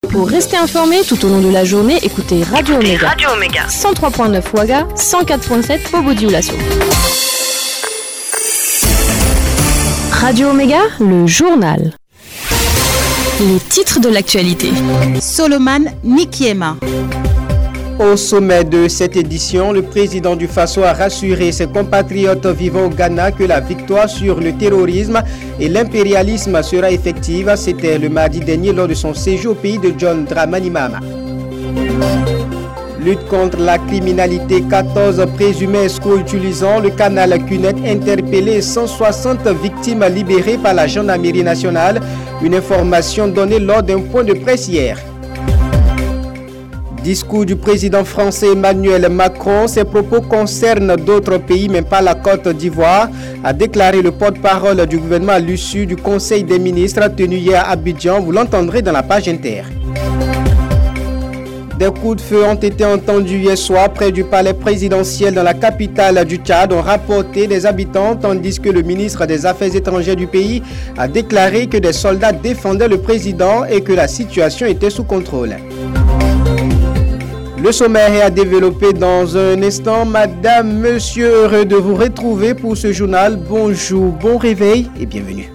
Pour rester informé tout au long de la journée, écoutez Radio Omega. 103.9 Ouaga, 104.7 Bobo-Dioulasso. Radio Omega, le journal. Les titres de l'actualité. Solomon Nikiema. Au sommet de cette édition, le président du Faso a rassuré ses compatriotes vivant au Ghana que la victoire sur le terrorisme et l'impérialisme sera effective. C'était le mardi dernier lors de son séjour au pays de John Dramani Mahama. Lutte contre la criminalité, 14 présumés escrocs utilisant le canal Cunette interpellés, 160 victimes libérées par la gendarmerie nationale. Une information donnée lors d'un point de presse hier. Discours du président français Emmanuel Macron. Ses propos concernent d'autres pays, mais pas la Côte d'Ivoire, a déclaré le porte-parole du gouvernement à l'issue du Conseil des ministres tenu hier à Abidjan. Vous l'entendrez dans la page inter. Des coups de feu ont été entendus hier soir près du palais présidentiel dans la capitale du Tchad, ont rapporté des habitants, tandis que le ministre des Affaires étrangères du pays a déclaré que des soldats défendaient le président et que la situation était sous contrôle. Le sommaire est à développer dans un instant. Madame, monsieur, heureux de vous retrouver pour ce journal. Bonjour, bon réveil et bienvenue.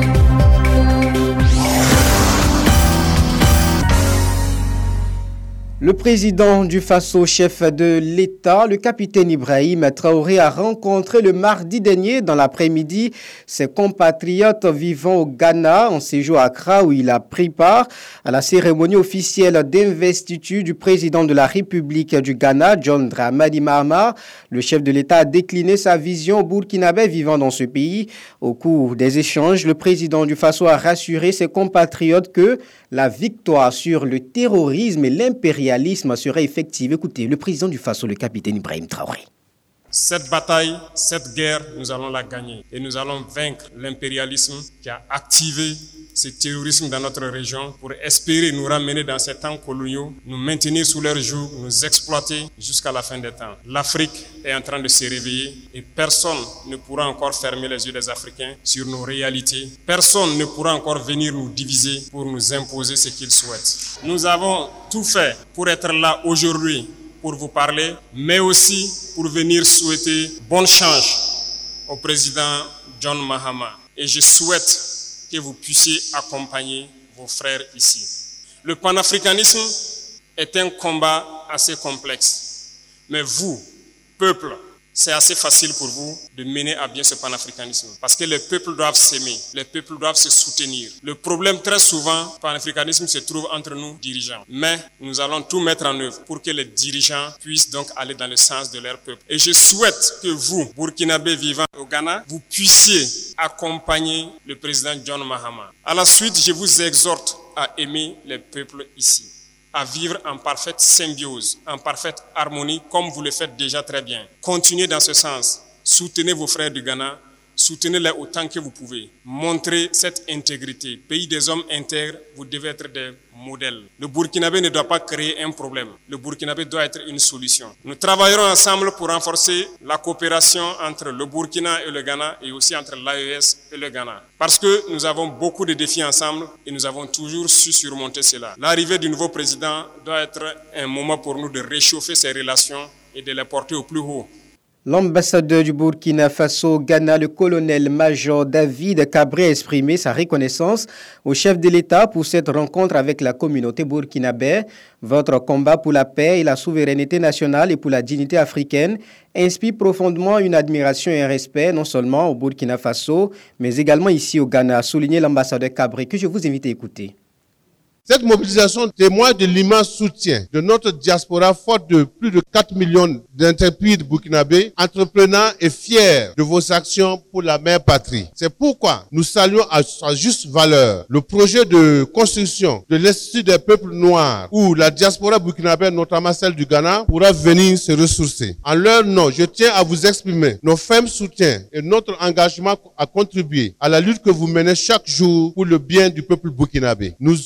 Le président du Faso, chef de l'État, le capitaine Ibrahim Traoré, a rencontré le mardi dernier dans l'après-midi ses compatriotes vivant au Ghana en séjour à Accra où il a pris part à la cérémonie officielle d'investiture du président de la République du Ghana, John Dramani Mahama. Le chef de l'État a décliné sa vision burkinabé vivant dans ce pays. Au cours des échanges, le président du Faso a rassuré ses compatriotes que la victoire sur le terrorisme et l'impérialisme serait effective. Écoutez, le président du Faso, le capitaine Ibrahim Traoré. Cette bataille, cette guerre, nous allons la gagner. Et nous allons vaincre l'impérialisme qui a activé ce terrorisme dans notre région pour espérer nous ramener dans ces temps coloniaux, nous maintenir sous leur joug, nous exploiter jusqu'à la fin des temps. L'Afrique est en train de se réveiller et personne ne pourra encore fermer les yeux des Africains sur nos réalités. Personne ne pourra encore venir nous diviser pour nous imposer ce qu'ils souhaitent. Nous avons tout fait pour être là aujourd'hui, pour vous parler, mais aussi pour venir souhaiter bonne chance au président John Mahama. Et je souhaite que vous puissiez accompagner vos frères ici. Le panafricanisme est un combat assez complexe, mais vous, peuple, c'est assez facile pour vous de mener à bien ce panafricanisme. Parce que les peuples doivent s'aimer, les peuples doivent se soutenir. Le problème très souvent, le panafricanisme se trouve entre nous, dirigeants. Mais nous allons tout mettre en œuvre pour que les dirigeants puissent donc aller dans le sens de leur peuple. Et je souhaite que vous, Burkinabés vivant au Ghana, vous puissiez accompagner le président John Mahama. À la suite, je vous exhorte à aimer les peuples ici, à vivre en parfaite symbiose, en parfaite harmonie, comme vous le faites déjà très bien. Continuez dans ce sens. Soutenez vos frères du Ghana, soutenez-les autant que vous pouvez. Montrez cette intégrité. Pays des hommes intègres, vous devez être des modèles. Le Burkinabé ne doit pas créer un problème. Le Burkinabé doit être une solution. Nous travaillerons ensemble pour renforcer la coopération entre le Burkina et le Ghana et aussi entre l'AES et le Ghana. Parce que nous avons beaucoup de défis ensemble et nous avons toujours su surmonter cela. L'arrivée du nouveau président doit être un moment pour nous de réchauffer ces relations et de les porter au plus haut. L'ambassadeur du Burkina Faso au Ghana, le colonel-major David Cabré, a exprimé sa reconnaissance au chef de l'État pour cette rencontre avec la communauté burkinabé. Votre combat pour la paix et la souveraineté nationale et pour la dignité africaine inspire profondément une admiration et un respect, non seulement au Burkina Faso, mais également ici au Ghana, a souligné l'ambassadeur Cabré, que je vous invite à écouter. Cette mobilisation témoigne de l'immense soutien de notre diaspora forte de plus de 4 millions d'intrépides burkinabés, entreprenants et fiers de vos actions pour la mère patrie. C'est pourquoi nous saluons à sa juste valeur le projet de construction de l'Institut des peuples noirs où la diaspora burkinabé, notamment celle du Ghana, pourra venir se ressourcer. En leur nom, je tiens à vous exprimer nos fermes soutiens et notre engagement à contribuer à la lutte que vous menez chaque jour pour le bien du peuple burkinabé. Nous sommes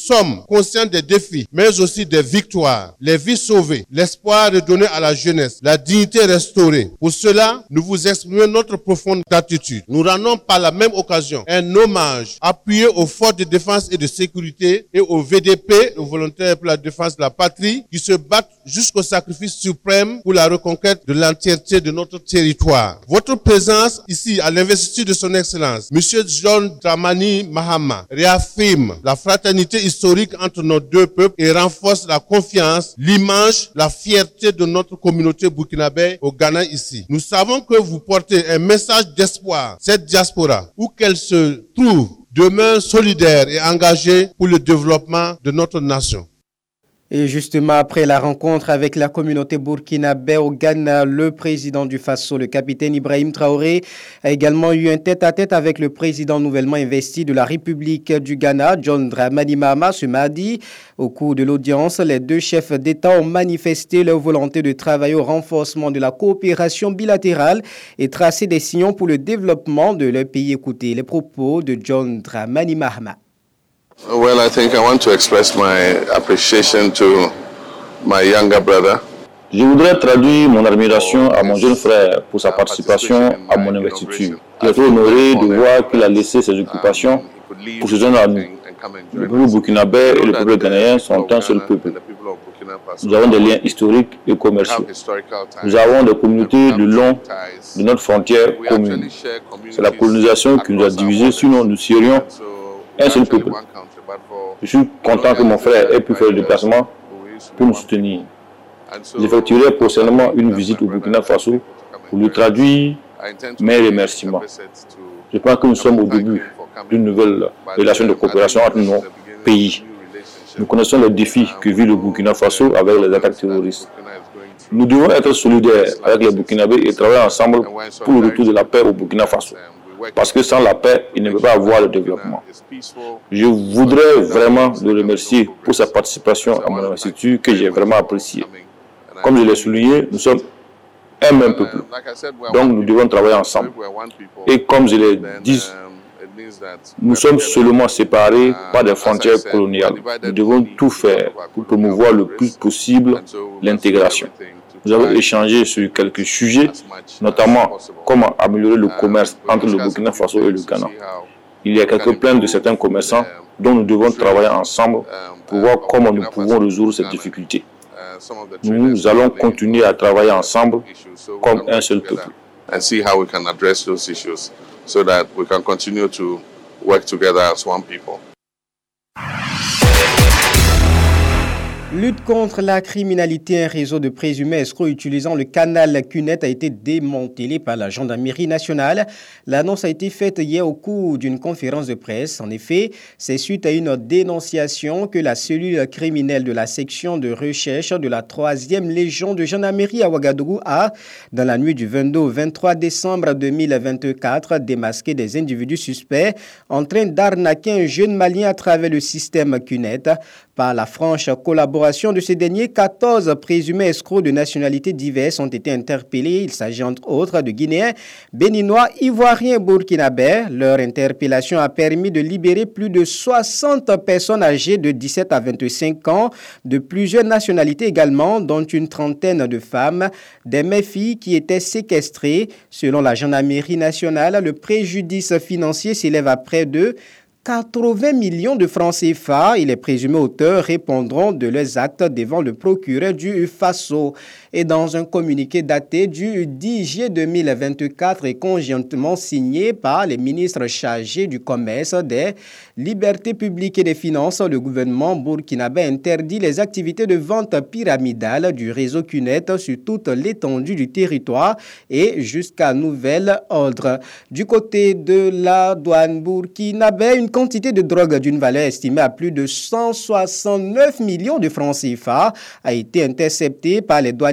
conscients des défis, mais aussi des victoires, les vies sauvées, l'espoir redonné à la jeunesse, la dignité restaurée. Pour cela, nous vous exprimons notre profonde gratitude. Nous rendons par la même occasion un hommage appuyé aux forces de défense et de sécurité et aux VDP, aux volontaires pour la défense de la patrie, qui se battent jusqu'au sacrifice suprême pour la reconquête de l'entièreté de notre territoire. Votre présence ici à l'investiture de son Excellence, M. John Dramani Mahama, réaffirme la fraternité historique entre nos deux peuples et renforce la confiance, l'image, la fierté de notre communauté burkinabé au Ghana ici. Nous savons que vous portez un message d'espoir. Cette diaspora, où qu'elle se trouve, demeure solidaire et engagée pour le développement de notre nation. Et justement, après la rencontre avec la communauté burkinabé au Ghana, le président du Faso, le capitaine Ibrahim Traoré, a également eu un tête-à-tête avec le président nouvellement investi de la République du Ghana, John Dramani Mahama, ce mardi. Au cours de l'audience, les deux chefs d'État ont manifesté leur volonté de travailler au renforcement de la coopération bilatérale et tracer des sillons pour le développement de leur pays. Écoutez les propos de John Dramani Mahama. Well, I think I want to express my appreciation to my younger brother. Je voudrais traduire mon admiration à mon jeune frère pour sa participation à mon investiture. Je suis honoré de voir qu'il a laissé ses occupations pour se joindre à nous. Le peuple burkinabé et le peuple ghanéen sont un seul peuple. Nous avons des liens historiques et commerciaux. Nous avons des communautés le long de notre frontière commune. C'est la colonisation qui nous a divisés, sinon nous serions un seul peuple. Je suis content que mon frère ait pu faire le déplacement pour nous soutenir. J'effectuerai prochainement une visite au Burkina Faso pour lui traduire mes remerciements. Je pense que nous sommes au début d'une nouvelle relation de coopération entre nos pays. Nous connaissons les défis que vit le Burkina Faso avec les attaques terroristes. Nous devons être solidaires avec les Burkinabés et travailler ensemble pour le retour de la paix au Burkina Faso. Parce que sans la paix, il ne peut pas avoir le développement. Je voudrais vraiment le remercier pour sa participation à mon investiture que j'ai vraiment appréciée. Comme je l'ai souligné, nous sommes un même peuple. Donc nous devons travailler ensemble. Et comme je l'ai dit, nous sommes seulement séparés par des frontières coloniales. Nous devons tout faire pour promouvoir le plus possible l'intégration. Nous avons échangé sur quelques sujets, notamment comment améliorer le commerce entre le Burkina Faso et le Ghana. Il y a quelques plaintes de certains commerçants dont nous devons travailler ensemble pour voir comment nous pouvons résoudre ces difficultés. Nous allons continuer à travailler ensemble comme un seul peuple. And see how we can address those issues so that we can continue to work together as one people. Lutte contre la criminalité, un réseau de présumés escrocs utilisant le canal Cunette a été démantelé par la gendarmerie nationale. L'annonce a été faite hier au cours d'une conférence de presse. En effet, c'est suite à une dénonciation que la cellule criminelle de la section de recherche de la 3e Légion de gendarmerie à Ouagadougou a, dans la nuit du 22 au 23 décembre 2024, démasqué des individus suspects en train d'arnaquer un jeune Malien à travers le système Cunette. Par la franche collaboration de ces derniers, 14 présumés escrocs de nationalités diverses ont été interpellés. Il s'agit entre autres de Guinéens, Béninois, Ivoiriens et Burkinabés. Leur interpellation a permis de libérer plus de 60 personnes âgées de 17 à 25 ans, de plusieurs nationalités également, dont une trentaine de femmes, des mères-filles qui étaient séquestrées. Selon la gendarmerie nationale, le préjudice financier s'élève à près de 80 millions de francs CFA et les présumés auteurs répondront de leurs actes devant le procureur du Faso. Et dans un communiqué daté du 10 juillet 2024 et conjointement signé par les ministres chargés du commerce, des libertés publiques et des finances, le gouvernement burkinabé interdit les activités de vente pyramidale du réseau Cunette sur toute l'étendue du territoire et jusqu'à nouvel ordre. Du côté de la douane burkinabé, une quantité de drogue d'une valeur estimée à plus de 169 millions de francs CFA a été interceptée par les douaniers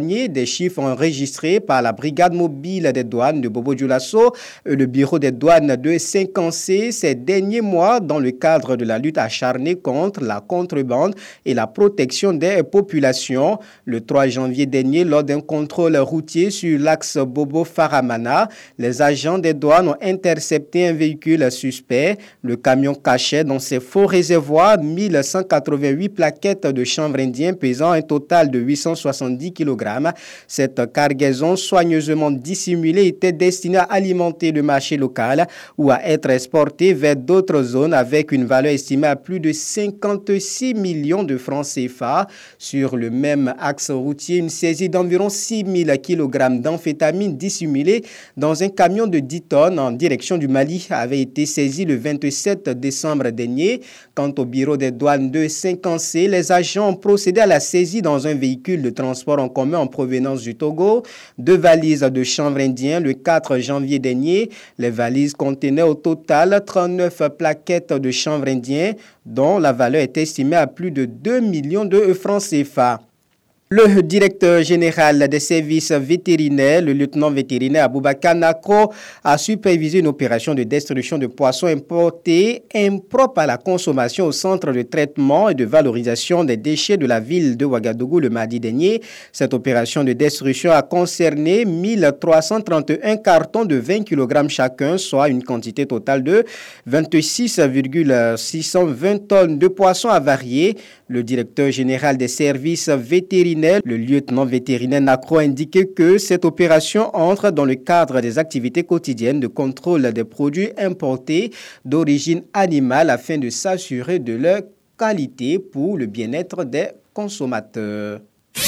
accompagné des chiffres enregistrés par la brigade mobile des douanes de Bobo-Dioulasso et le bureau des douanes de Saint-Cancé ces derniers mois dans le cadre de la lutte acharnée contre la contrebande et la protection des populations. Le 3 janvier dernier, lors d'un contrôle routier sur l'axe Bobo-Faramana, les agents des douanes ont intercepté un véhicule suspect. Le camion cachait dans ses faux réservoirs 1188 plaquettes de chanvre indien pesant un total de 870 kg. Cette cargaison soigneusement dissimulée était destinée à alimenter le marché local ou à être exportée vers d'autres zones avec une valeur estimée à plus de 56 millions de francs CFA. Sur le même axe routier, une saisie d'environ 6 000 kg d'amphétamine dissimulée dans un camion de 10 tonnes en direction du Mali avait été saisie le 27 décembre dernier. Quant au bureau des douanes de Saint-Cancé, les agents ont procédé à la saisie dans un véhicule de transport en commun en provenance du Togo, 2 valises de chanvre indien le 4 janvier dernier. Les valises contenaient au total 39 plaquettes de chanvre indien dont la valeur est estimée à plus de 2 millions de francs CFA. Le directeur général des services vétérinaires, le lieutenant vétérinaire Aboubakar Nakro, a supervisé une opération de destruction de poissons importés impropres à la consommation au centre de traitement et de valorisation des déchets de la ville de Ouagadougou le mardi dernier. Cette opération de destruction a concerné 1331 cartons de 20 kg chacun, soit une quantité totale de 26,620 tonnes de poissons avariés. Le directeur général des services vétérinaires, le lieutenant vétérinaire Nakro, a indiqué que cette opération entre dans le cadre des activités quotidiennes de contrôle des produits importés d'origine animale afin de s'assurer de leur qualité pour le bien-être des consommateurs.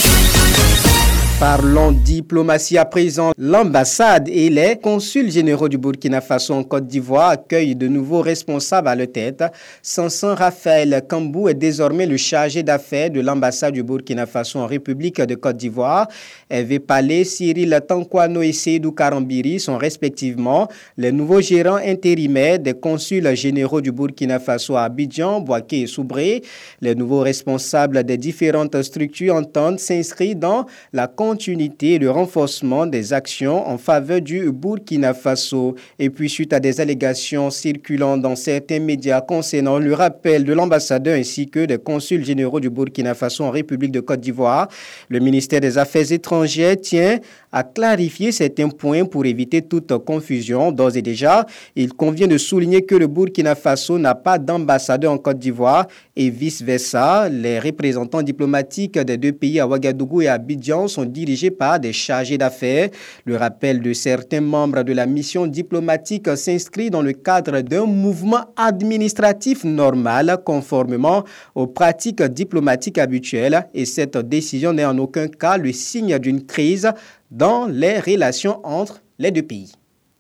Parlons diplomatie à présent. L'ambassade et les consuls généraux du Burkina Faso en Côte d'Ivoire accueillent de nouveaux responsables à leur tête. Sansan Raphaël Kambou est désormais le chargé d'affaires de l'ambassade du Burkina Faso en République de Côte d'Ivoire. Hervé Palais, Cyril Tankwano et Seydou Karambiri sont respectivement les nouveaux gérants intérimaires des consuls généraux du Burkina Faso à Abidjan, Bouaké et Soubré. Les nouveaux responsables des différentes structures entendent s'inscrire dans la continuité et le renforcement des actions en faveur du Burkina Faso. Et puis, suite à des allégations circulant dans certains médias concernant le rappel de l'ambassadeur ainsi que des consuls généraux du Burkina Faso en République de Côte d'Ivoire, le ministère des Affaires étrangères tient à clarifier certains points pour éviter toute confusion. D'ores et déjà, il convient de souligner que le Burkina Faso n'a pas d'ambassadeur en Côte d'Ivoire et vice-versa. Les représentants diplomatiques des deux pays à Ouagadougou et à Abidjan sont dirigés par des chargés d'affaires. Le rappel de certains membres de la mission diplomatique s'inscrit dans le cadre d'un mouvement administratif normal conformément aux pratiques diplomatiques habituelles et cette décision n'est en aucun cas le signe d'une crise dans les relations entre les deux pays.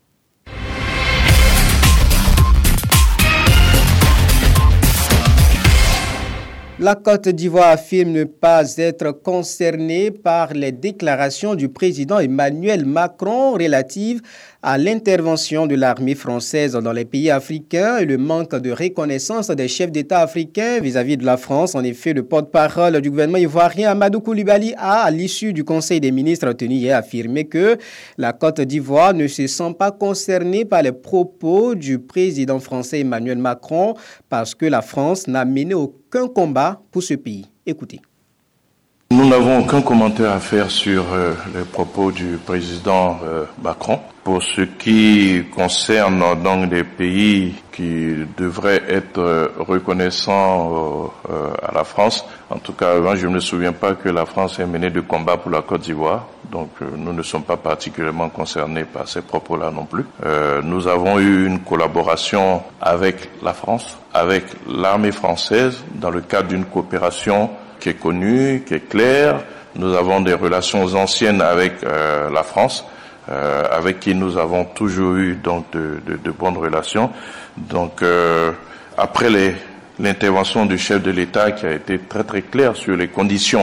La Côte d'Ivoire affirme ne pas être concernée par les déclarations du président Emmanuel Macron relatives à l'intervention de l'armée française dans les pays africains et le manque de reconnaissance des chefs d'État africains vis-à-vis de la France. En effet, le porte-parole du gouvernement ivoirien Amadou Koulibaly a, à l'issue du Conseil des ministres tenu hier, affirmé que la Côte d'Ivoire ne se sent pas concernée par les propos du président français Emmanuel Macron parce que la France n'a mené aucun combat pour ce pays. Écoutez. Nous n'avons aucun commentaire à faire sur les propos du président Macron. Pour ce qui concerne donc des pays qui devraient être reconnaissants à la France, en tout cas, je ne me souviens pas que la France ait mené de combat pour la Côte d'Ivoire. Donc, nous ne sommes pas particulièrement concernés par ces propos-là non plus. Nous avons eu une collaboration avec la France, avec l'armée française, dans le cadre d'une coopération qui est connue, qui est claire. Nous avons des relations anciennes avec la France, avec qui nous avons toujours eu donc de bonnes relations. Donc après l'intervention du chef de l'État qui a été très très claire sur les conditions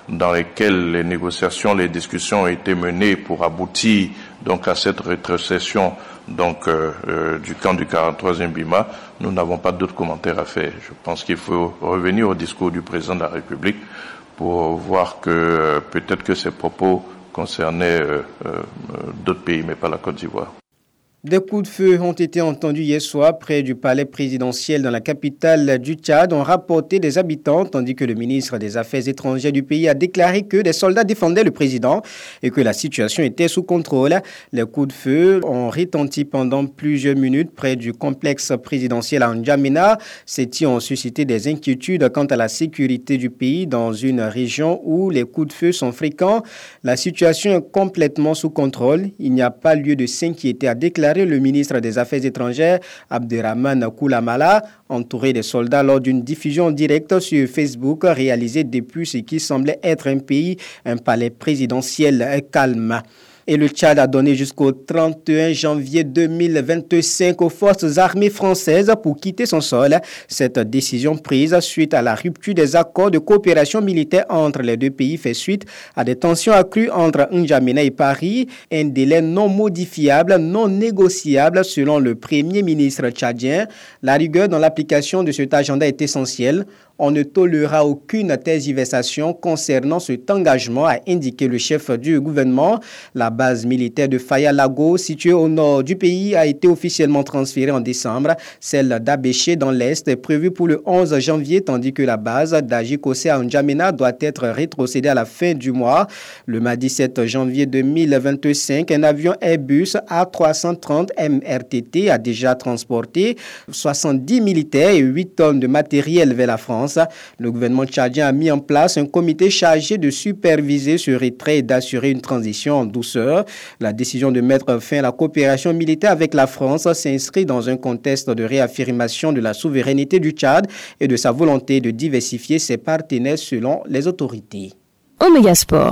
dans lesquels les négociations, les discussions ont été menées pour aboutir donc à cette rétrocession donc du camp du 43e BIMA, nous n'avons pas d'autres commentaires à faire. Je pense qu'il faut revenir au discours du président de la République pour voir que peut-être que ces propos concernaient d'autres pays, mais pas la Côte d'Ivoire. Des coups de feu ont été entendus hier soir près du palais présidentiel dans la capitale du Tchad, ont rapporté des habitants, tandis que le ministre des Affaires étrangères du pays a déclaré que des soldats défendaient le président et que la situation était sous contrôle. Les coups de feu ont retenti pendant plusieurs minutes près du complexe présidentiel à N'Djamena. Ces tirs ont suscité des inquiétudes quant à la sécurité du pays dans une région où les coups de feu sont fréquents. La situation est complètement sous contrôle. Il n'y a pas lieu de s'inquiéter, a déclaré le ministre des Affaires étrangères, Abderrahmane Koulamala, entouré des soldats lors d'une diffusion directe sur Facebook réalisée depuis ce qui semblait être un palais présidentiel calme. Et le Tchad a donné jusqu'au 31 janvier 2025 aux forces armées françaises pour quitter son sol. Cette décision prise suite à la rupture des accords de coopération militaire entre les deux pays fait suite à des tensions accrues entre N'Djamena et Paris. Un délai non modifiable, non négociable selon le premier ministre tchadien. La rigueur dans l'application de cet agenda est essentielle. On ne tolérera aucune tergiversation concernant cet engagement, a indiqué le chef du gouvernement. La base militaire de Faya Lago, située au nord du pays, a été officiellement transférée en décembre. Celle d'Abéché dans l'est est prévue pour le 11 janvier, tandis que la base d'Ajikosé à N'Djamena doit être rétrocédée à la fin du mois. Le mardi 7 janvier 2025, un avion Airbus A330 MRTT a déjà transporté 70 militaires et 8 tonnes de matériel vers la France. Le gouvernement tchadien a mis en place un comité chargé de superviser ce retrait et d'assurer une transition en douceur. La décision de mettre fin à la coopération militaire avec la France s'inscrit dans un contexte de réaffirmation de la souveraineté du Tchad et de sa volonté de diversifier ses partenaires selon les autorités. Omega Sport.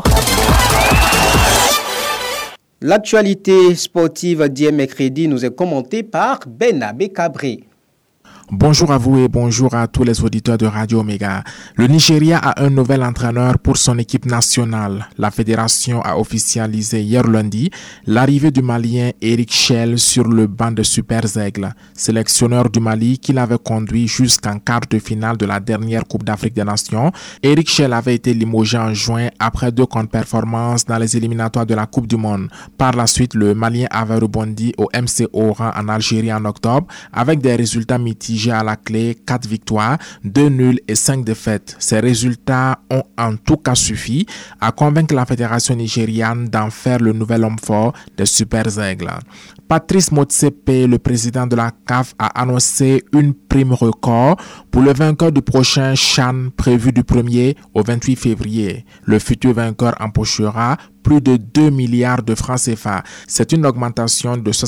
L'actualité sportive d'hier mercredi nous est commentée par Benabé Cabré. Bonjour à vous et bonjour à tous les auditeurs de Radio Omega. Le Nigeria a un nouvel entraîneur pour son équipe nationale. La fédération a officialisé hier lundi l'arrivée du Malien Eric Chelle sur le banc de Super Aigles, sélectionneur du Mali qui l'avait conduit jusqu'en quart de finale de la dernière Coupe d'Afrique des Nations. Eric Chelle avait été limogé en juin après 2 contre-performances dans les éliminatoires de la Coupe du Monde. Par la suite, le Malien avait rebondi au MC Oran en Algérie en octobre avec des résultats mitigés à la clé, 4 victoires, 2 nuls et 5 défaites. Ces résultats ont en tout cas suffi à convaincre la fédération nigériane d'en faire le nouvel homme fort des Super Aigles. Patrice Motsepe, le président de la CAF, a annoncé une prime record pour le vainqueur du prochain CHAN prévu du 1er au 28 février. Le futur vainqueur empochera plus de 2 milliards de francs CFA. C'est une augmentation de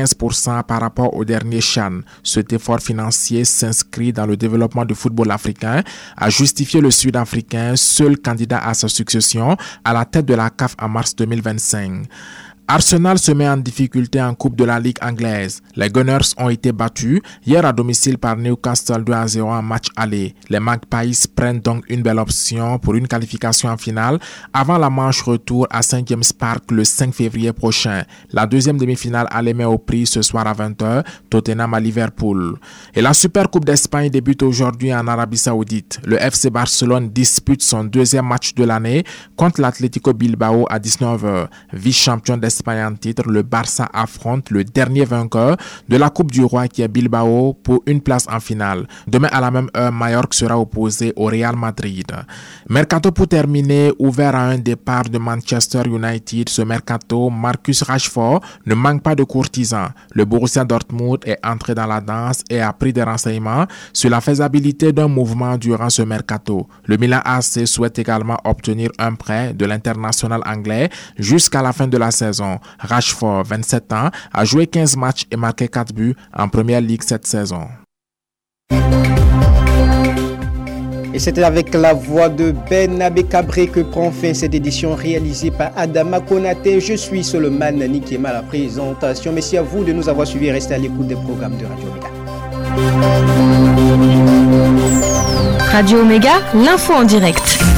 75% par rapport au dernier CHAN. Cet effort financier s'inscrit dans le développement du football africain, a justifié le Sud-Africain, seul candidat à sa succession, à la tête de la CAF en mars 2025. Arsenal se met en difficulté en Coupe de la Ligue anglaise. Les Gunners ont été battus hier à domicile par Newcastle 2-0 en match aller. Les Magpies prennent donc une belle option pour une qualification en finale avant la manche retour à St. James Park le 5 février prochain. La deuxième demi-finale aller met au prix ce soir à 20h, Tottenham à Liverpool. Et la Super Coupe d'Espagne débute aujourd'hui en Arabie Saoudite. Le FC Barcelone dispute son deuxième match de l'année contre l'Atlético Bilbao à 19h. Vice-champion d'Espagne en titre, le Barça affronte le dernier vainqueur de la Coupe du Roi qui est Bilbao pour une place en finale. Demain à la même heure, Mallorca sera opposé au Real Madrid. Mercato pour terminer, ouvert à un départ de Manchester United, ce mercato, Marcus Rashford ne manque pas de courtisans. Le Borussia Dortmund est entré dans la danse et a pris des renseignements sur la faisabilité d'un mouvement durant ce mercato. Le Milan AC souhaite également obtenir un prêt de l'international anglais jusqu'à la fin de la saison. Rashford, 27 ans, a joué 15 matchs et marqué 4 buts en Première Ligue cette saison. Et c'était avec la voix de Benabé Cabré que prend fin cette édition réalisée par Adama Konaté. Je suis Solomon Nikiema à la présentation. Merci à vous de nous avoir suivis et restez à l'écoute des programmes de Radio Omega. Radio Omega, l'info en direct.